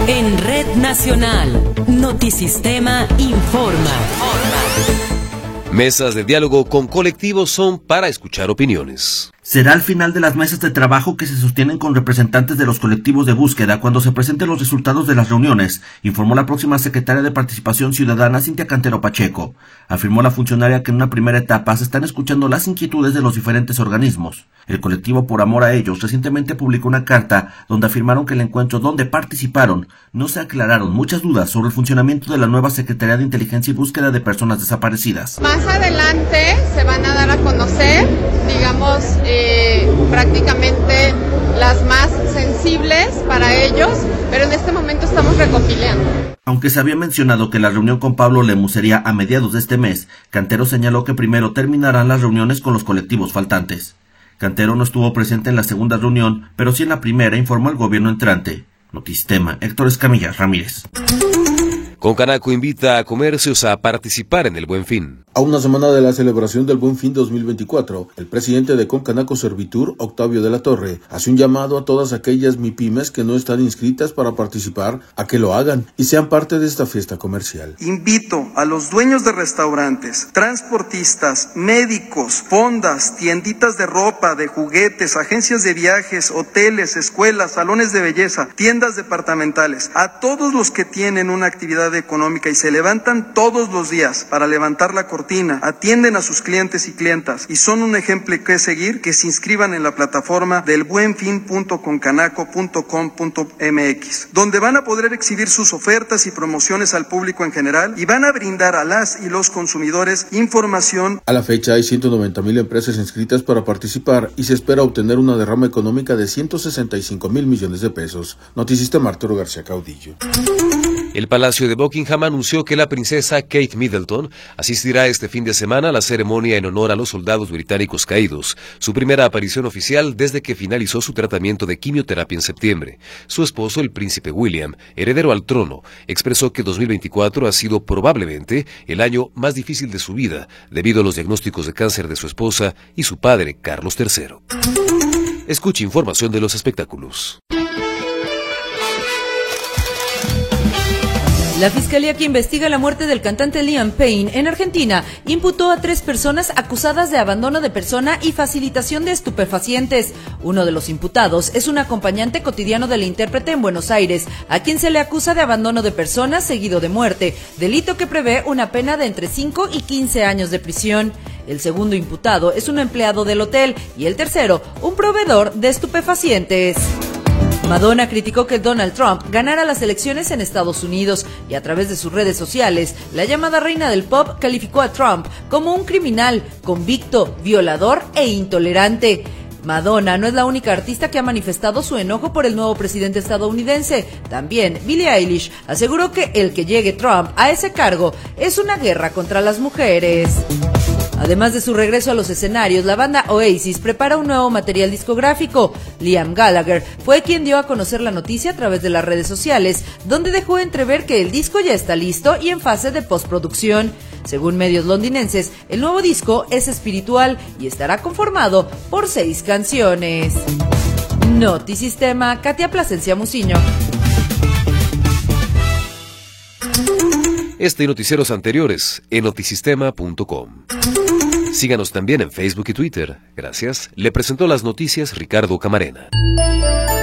En Red Nacional, Notisistema informa. Mesas de diálogo con colectivos son para escuchar opiniones. Será al final de las mesas de trabajo que se sostienen con representantes de los colectivos de búsqueda cuando se presenten los resultados de las reuniones, informó la próxima secretaria de Participación Ciudadana, Cintia Cantero Pacheco. Afirmó la funcionaria que en una primera etapa se están escuchando las inquietudes de los diferentes organismos. El colectivo Por Amor a Ellos recientemente publicó una carta donde afirmaron que el encuentro donde participaron no se aclararon muchas dudas sobre el funcionamiento de la nueva Secretaría de Inteligencia y Búsqueda de Personas Desaparecidas. Más adelante se van a dar a conocer, digamos, prácticamente las más sensibles para ellos, pero en este momento estamos recopilando. Aunque se había mencionado que la reunión con Pablo Lemus sería a mediados de este mes, Cantero señaló que primero terminarán las reuniones con los colectivos faltantes. Cantero no estuvo presente en la segunda reunión, pero sí en la primera, informó el gobierno entrante. Notisistema, Héctor Escamilla Ramírez. Concanaco invita a comercios a participar en el Buen Fin. A una semana de la celebración del Buen Fin 2024, el presidente de Concanaco Servitur, Octavio de la Torre, hace un llamado a todas aquellas MIPYMES que no están inscritas para participar a que lo hagan y sean parte de esta fiesta comercial. Invito a los dueños de restaurantes, transportistas, médicos, fondas, tienditas de ropa, de juguetes, agencias de viajes, hoteles, escuelas, salones de belleza, tiendas departamentales, a todos los que tienen una actividad económica y se levantan todos los días para levantar la cortina, atienden a sus clientes y clientas y son un ejemplo que seguir, que se inscriban en la plataforma del buenfin.concanaco.com.mx, donde van a poder exhibir sus ofertas y promociones al público en general y van a brindar a las y los consumidores información. A la fecha hay 190,000 empresas inscritas para participar y se espera obtener una derrama económica de 165,000 millones de pesos. Notisistema, Arturo García Caudillo. El Palacio de Buckingham anunció que la princesa Kate Middleton asistirá este fin de semana a la ceremonia en honor a los soldados británicos caídos, su primera aparición oficial desde que finalizó su tratamiento de quimioterapia en septiembre. Su esposo, el príncipe William, heredero al trono, expresó que 2024 ha sido probablemente el año más difícil de su vida, debido a los diagnósticos de cáncer de su esposa y su padre, Carlos III. Escuche información de los espectáculos. La fiscalía que investiga la muerte del cantante Liam Payne en Argentina imputó a 3 personas acusadas de abandono de persona y facilitación de estupefacientes. Uno de los imputados es un acompañante cotidiano del intérprete en Buenos Aires, a quien se le acusa de abandono de personas seguido de muerte, delito que prevé una pena de entre 5 y 15 años de prisión. El segundo imputado es un empleado del hotel y el tercero, un proveedor de estupefacientes. Madonna criticó que Donald Trump ganara las elecciones en Estados Unidos y a través de sus redes sociales, la llamada reina del pop calificó a Trump como un criminal, convicto, violador e intolerante. Madonna no es la única artista que ha manifestado su enojo por el nuevo presidente estadounidense. También Billie Eilish aseguró que el que llegue Trump a ese cargo es una guerra contra las mujeres. Además de su regreso a los escenarios, la banda Oasis prepara un nuevo material discográfico. Liam Gallagher fue quien dio a conocer la noticia a través de las redes sociales, donde dejó entrever que el disco ya está listo y en fase de postproducción. Según medios londinenses, el nuevo disco es espiritual y estará conformado por 6 canciones. Notisistema, Katia Plasencia Muciño. Este y noticieros anteriores en notisistema.com. Síganos también en Facebook y Twitter. Gracias. Le presentó las noticias Ricardo Camarena.